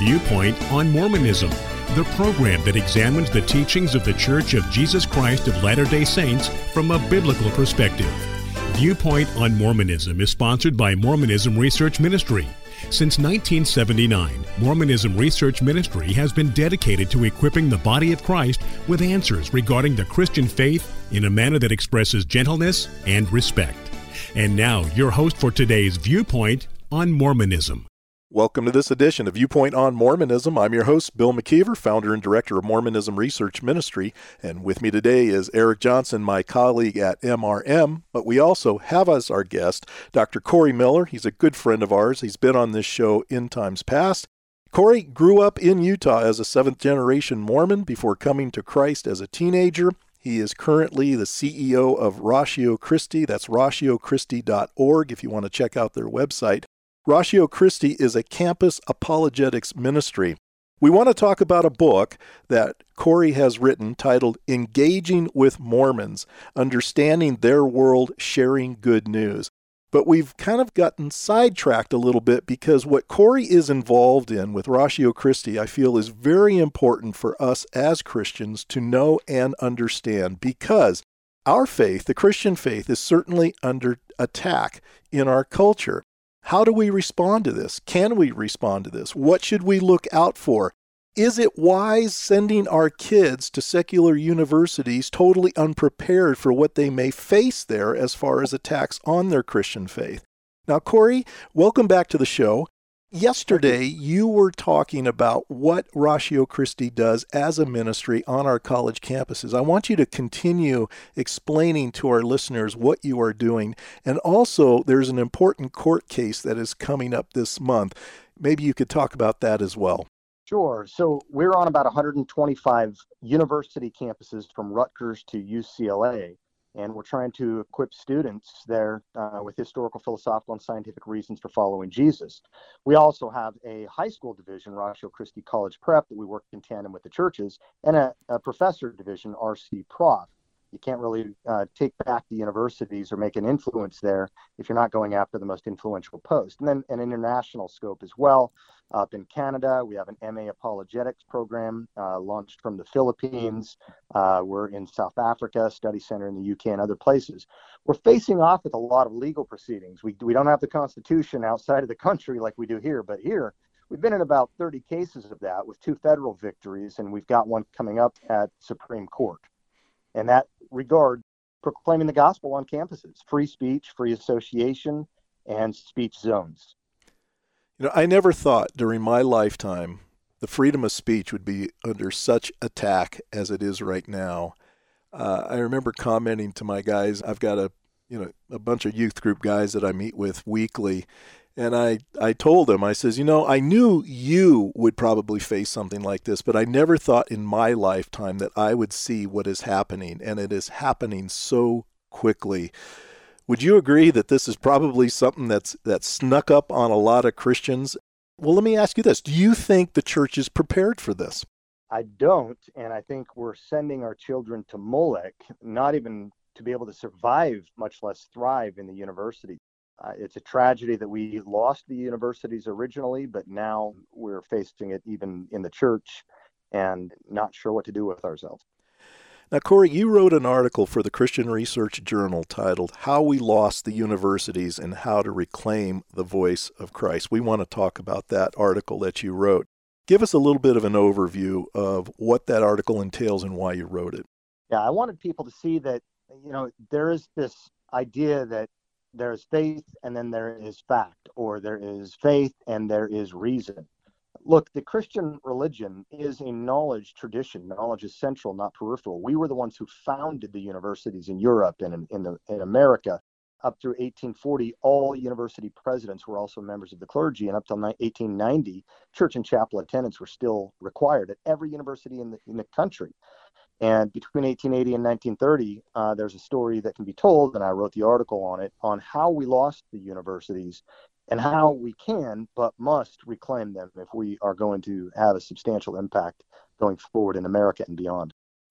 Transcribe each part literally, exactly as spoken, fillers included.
Viewpoint on Mormonism, the program that examines the teachings of the Church of Jesus Christ of Latter-day Saints from a biblical perspective. Viewpoint on Mormonism is sponsored by Mormonism Research Ministry. Since nineteen seventy-nine, Mormonism Research Ministry has been dedicated to equipping the body of Christ with answers regarding the Christian faith in a manner that expresses gentleness and respect. And now, your host for today's Viewpoint on Mormonism. Welcome to this edition of Viewpoint on Mormonism. I'm your host, Bill McKeever, founder and director of Mormonism Research Ministry. And with me today is Eric Johnson, my colleague at M R M. But we also have as our guest Doctor Corey Miller. He's a good friend of ours. He's been on this show in times past. Corey grew up in Utah as a seventh-generation Mormon before coming to Christ as a teenager. He is currently the C E O of Ratio Christi. That's ratio christi dot org if you want to check out their website. Ratio Christi is a campus apologetics ministry. We want to talk about a book that Corey has written titled Engaging with Mormons, Understanding Their World, Sharing Good News. But we've kind of gotten sidetracked a little bit because what Corey is involved in with Ratio Christi, I feel, is very important for us as Christians to know and understand, because our faith, the Christian faith, is certainly under attack in our culture. How do we respond to this? Can we respond to this? What should we look out for? Is it wise sending our kids to secular universities totally unprepared for what they may face there as far as attacks on their Christian faith? Now, Corey, welcome back to the show. Yesterday, you were talking about what Ratio Christi does as a ministry on our college campuses. I want you to continue explaining to our listeners what you are doing. And also, there's an important court case that is coming up this month. Maybe you could talk about that as well. Sure. So we're on about one hundred twenty-five university campuses from Rutgers to U C L A. And we're trying to equip students there uh, with historical, philosophical, and scientific reasons for following Jesus. We also have a high school division, Ratio Christi College Prep, that we work in tandem with the churches, and a, a professor division, R C Prof. You can't really uh, take back the universities or make an influence there if you're not going after the most influential post. And then an international scope as well. Up in Canada, we have an M A Apologetics program uh, launched from the Philippines. Uh, we're in South Africa, study center in the U K and other places. We're facing off with a lot of legal proceedings. We, we don't have the Constitution outside of the country like we do here, but here we've been in about thirty cases of that with two federal victories, and we've got one coming up at Supreme Court. In that regard, proclaiming the gospel on campuses, free speech, free association, and speech zones. You know, I never thought during my lifetime the freedom of speech would be under such attack as it is right now. Uh, I remember commenting to my guys. I've got a, you know, a bunch of youth group guys that I meet with weekly, and I, I told them, I says, you know, I knew you would probably face something like this, but I never thought in my lifetime that I would see what is happening, and it is happening so quickly. Would you agree that this is probably something that's that's snuck up on a lot of Christians? Well, let me ask you this. Do you think the church is prepared for this? I don't, and I think we're sending our children to Molech, not even to be able to survive, much less thrive in the university. Uh, it's a tragedy that we lost the universities originally, but now we're facing it even in the church and not sure what to do with ourselves. Now, Corey, you wrote an article for the Christian Research Journal titled How We Lost the Universities and How to Reclaim the Voice of Christ. We want to talk about that article that you wrote. Give us a little bit of an overview of what that article entails and why you wrote it. Yeah, I wanted people to see that, you know, there is this idea that there's faith and then there is fact, or there is faith and there is reason. Look, the Christian religion is a knowledge tradition. Knowledge is central, not peripheral. We were the ones who founded the universities in Europe and in, in, the, in America. Up through eighteen forty, all university presidents were also members of the clergy, and up till eighteen ninety, church and chapel attendance were still required at every university in the, in the country. And between eighteen eighty and nineteen thirty, uh, there's a story that can be told, and I wrote the article on it, on how we lost the universities and how we can, but must, reclaim them if we are going to have a substantial impact going forward in America and beyond.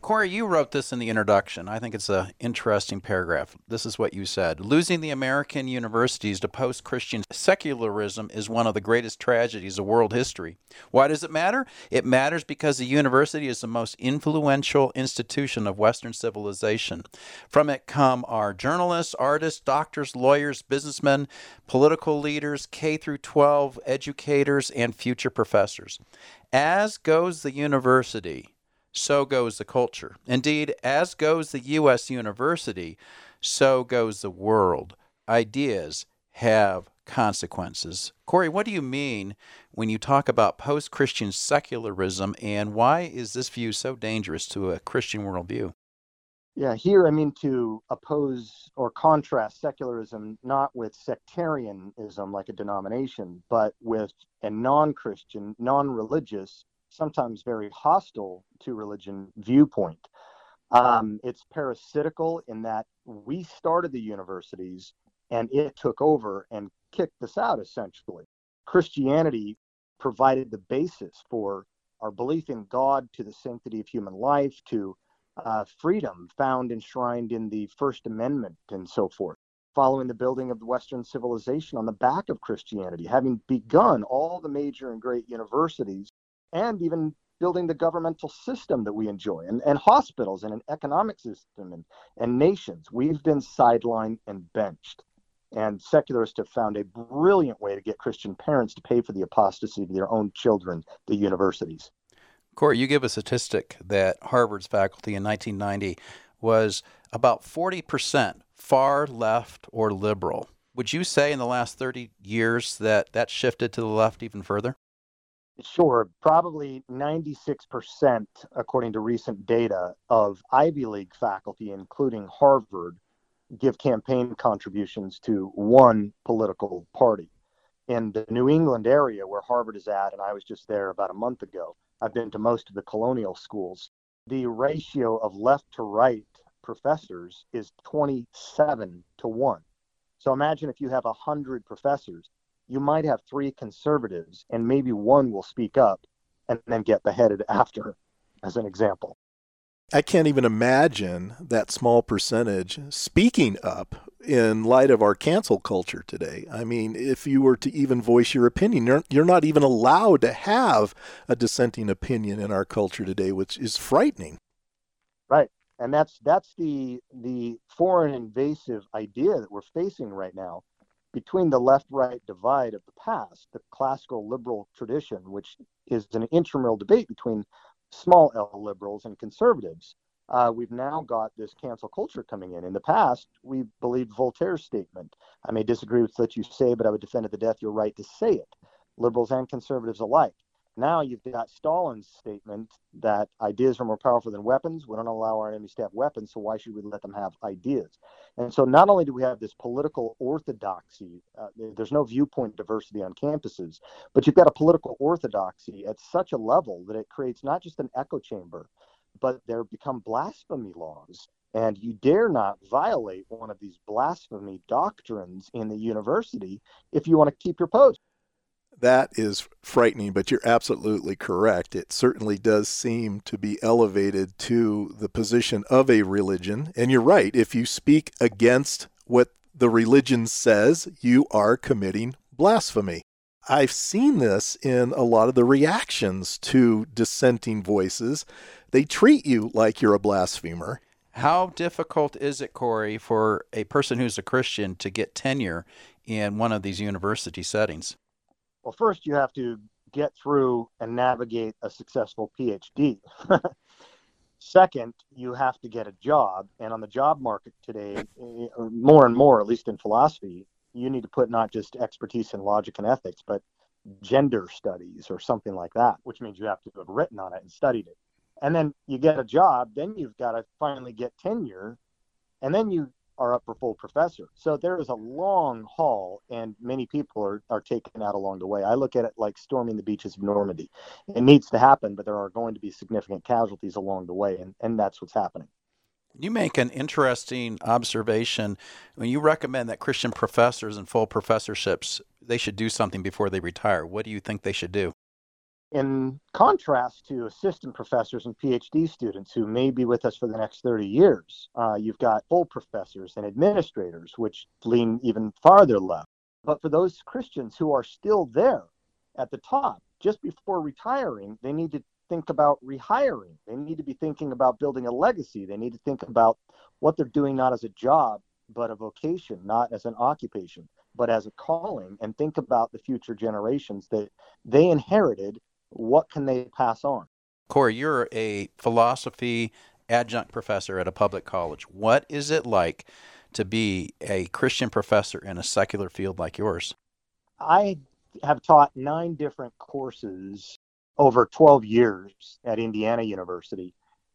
Corey, you wrote this in the introduction. I think it's an interesting paragraph. This is what you said. Losing the American universities to post-Christian secularism is one of the greatest tragedies of world history. Why does it matter? It matters because the university is the most influential institution of Western civilization. From it come our journalists, artists, doctors, lawyers, businessmen, political leaders, K through twelve educators, and future professors. As goes the university, so goes the culture. Indeed, as goes the U S university, so goes the world. Ideas have consequences. Corey, what do you mean when you talk about post-Christian secularism, and why is this view so dangerous to a Christian worldview? Yeah, here I mean to oppose or contrast secularism not with sectarianism like a denomination, but with a non-Christian, non-religious, sometimes very hostile to religion viewpoint. Um, it's parasitical in that we started the universities and it took over and kicked us out, essentially. Christianity provided the basis for our belief in God, to the sanctity of human life, to uh, freedom found enshrined in the First Amendment and so forth. Following the building of the Western civilization on the back of Christianity, having begun all the major and great universities, and even building the governmental system that we enjoy, and, and hospitals, and an economic system, and, and nations. We've been sidelined and benched. And secularists have found a brilliant way to get Christian parents to pay for the apostasy of their own children, the universities. Corey, you give a statistic that Harvard's faculty in nineteen ninety was about forty percent far left or liberal. Would you say in the last thirty years that that shifted to the left even further? Sure, probably ninety-six percent, according to recent data, of Ivy League faculty, including Harvard, give campaign contributions to one political party. In the New England area where Harvard is at, and I was just there about a month ago, I've been to most of the colonial schools, the ratio of left to right professors is twenty-seven to one. So imagine if you have one hundred professors, you might have three conservatives and maybe one will speak up and then get beheaded after, as an example. I can't even imagine that small percentage speaking up in light of our cancel culture today. I mean, if you were to even voice your opinion, you're, you're not even allowed to have a dissenting opinion in our culture today, which is frightening. Right. And that's that's the the foreign invasive idea that we're facing right now. Between the left-right divide of the past, the classical liberal tradition, which is an intramural debate between small L liberals and conservatives, uh, we've now got this cancel culture coming in. In the past, we believed Voltaire's statement. I may disagree with what you say, but I would defend to the death your right to say it, liberals and conservatives alike. Now you've got Stalin's statement that ideas are more powerful than weapons. We don't allow our enemies to have weapons, so why should we let them have ideas? And so not only do we have this political orthodoxy, uh, there's no viewpoint diversity on campuses, but you've got a political orthodoxy at such a level that it creates not just an echo chamber, but there become blasphemy laws. And you dare not violate one of these blasphemy doctrines in the university if you want to keep your post. That is frightening, but you're absolutely correct. It certainly does seem to be elevated to the position of a religion. And you're right. If you speak against what the religion says, you are committing blasphemy. I've seen this in a lot of the reactions to dissenting voices. They treat you like you're a blasphemer. How difficult is it, Corey, for a person who's a Christian to get tenure in one of these university settings? Well, first you have to get through and navigate a successful P H D. Second, you have to get a job. And on the job market today, more and more, at least in philosophy, you need to put not just expertise in logic and ethics, but gender studies or something like that, which means you have to have written on it and studied it. And then you get a job, then you've got to finally get tenure, and then you are up for full professor. So there is a long haul, and many people are, are taken out along the way. I look at it like storming the beaches of Normandy. It needs to happen, but there are going to be significant casualties along the way, and, and that's what's happening. You make an interesting observation when you recommend that Christian professors and full professorships, they should do something before they retire. What do you think they should do? In contrast to assistant professors and PhD students who may be with us for the next thirty years, uh, you've got full professors and administrators, which lean even farther left. But for those Christians who are still there at the top, just before retiring, they need to think about rehiring. They need to be thinking about building a legacy. They need to think about what they're doing not as a job, but a vocation, not as an occupation, but as a calling, and think about the future generations that they inherited. What can they pass on? Corey, you're a philosophy adjunct professor at a public college. What is it like to be a Christian professor in a secular field like yours? I have taught nine different courses over twelve years at Indiana University.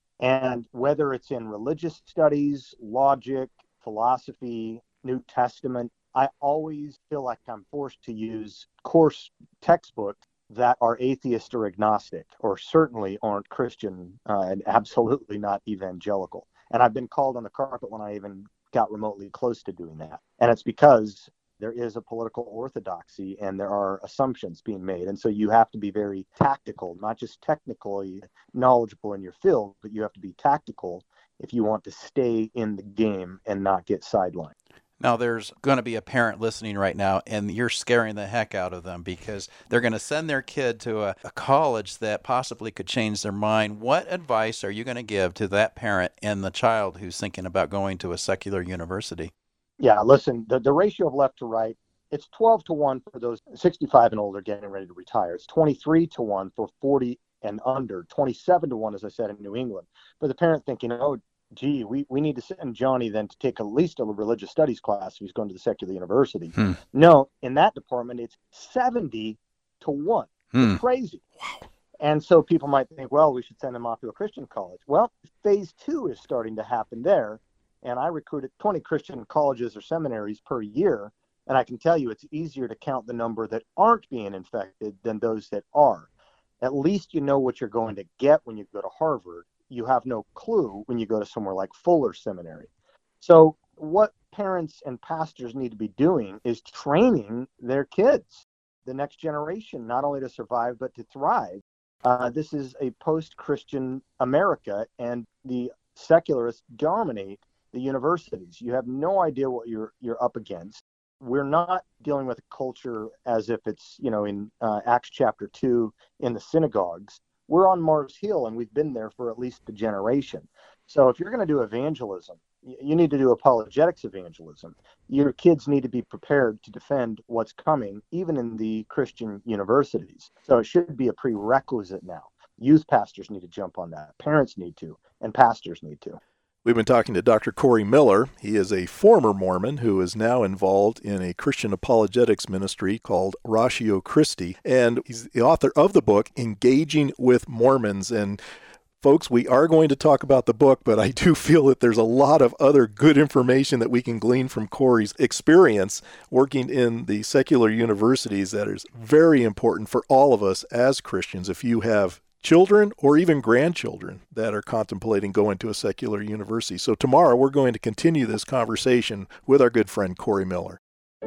And whether it's in religious studies, logic, philosophy, New Testament, I always feel like I'm forced to use course textbooks that are atheist or agnostic, or certainly aren't Christian uh, and absolutely not evangelical. And I've been called on the carpet when I even got remotely close to doing that. And it's because there is a political orthodoxy and there are assumptions being made. And so you have to be very tactical, not just technically knowledgeable in your field, but you have to be tactical if you want to stay in the game and not get sidelined. Now, there's going to be a parent listening right now, and you're scaring the heck out of them because they're going to send their kid to a, a college that possibly could change their mind. What advice are you going to give to that parent and the child who's thinking about going to a secular university? Yeah, listen, the, the ratio of left to right, it's twelve to one for those sixty-five and older getting ready to retire. It's twenty-three to one for forty and under, twenty-seven to one, as I said, in New England. For the parent thinking, oh, gee, we, we need to send Johnny then to take at least a religious studies class if he's going to the secular university. Hmm. No, in that department, it's seventy to one. Hmm. It's crazy. Wow. And so people might think, well, we should send him off to a Christian college. Well, phase two is starting to happen there. And I recruited twenty Christian colleges or seminaries per year. And I can tell you it's easier to count the number that aren't being infected than those that are. At least you know what you're going to get when you go to Harvard. You have no clue when you go to somewhere like Fuller Seminary. So what parents and pastors need to be doing is training their kids, the next generation, not only to survive, but to thrive. Uh, this is a post-Christian America, and the secularists dominate the universities. You have no idea what you're you're up against. We're not dealing with a culture as if it's, you know, in uh, Acts chapter two in the synagogues. We're on Mars Hill, and we've been there for at least a generation. So if you're going to do evangelism, you need to do apologetics evangelism. Your kids need to be prepared to defend what's coming, even in the Christian universities. So it should be a prerequisite now. Youth pastors need to jump on that. Parents need to, and pastors need to. We've been talking to Doctor Corey Miller. He is a former Mormon who is now involved in a Christian apologetics ministry called Ratio Christi, and he's the author of the book, Engaging with Mormons. And folks, we are going to talk about the book, but I do feel that there's a lot of other good information that we can glean from Corey's experience working in the secular universities that is very important for all of us as Christians. If you have children or even grandchildren that are contemplating going to a secular university. So tomorrow we're going to continue this conversation with our good friend Corey Miller.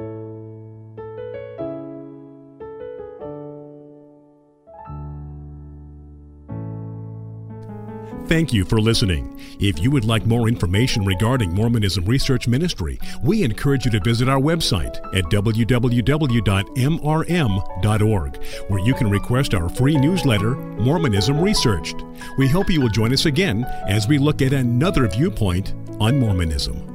Thank you for listening. If you would like more information regarding Mormonism Research Ministry, we encourage you to visit our website at w w w dot m r m dot org, where you can request our free newsletter, Mormonism Researched. We hope you will join us again as we look at another viewpoint on Mormonism.